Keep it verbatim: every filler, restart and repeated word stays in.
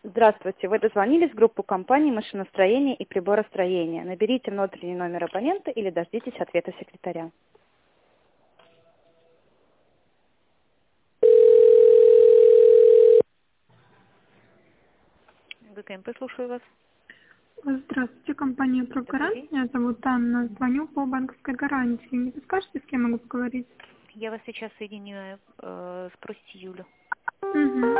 Здравствуйте, вы дозвонились в группу компании машиностроения и приборостроения. Наберите внутренний номер абонента или дождитесь ответа секретаря. ГКМП, слушаю вас. Здравствуйте, компания Добрый «Прогарант». день. Меня зовут Анна. Звоню по банковской гарантии. Не подскажете, с кем могу поговорить? Я вас сейчас соединяю. Э, спросите Юлю. Угу.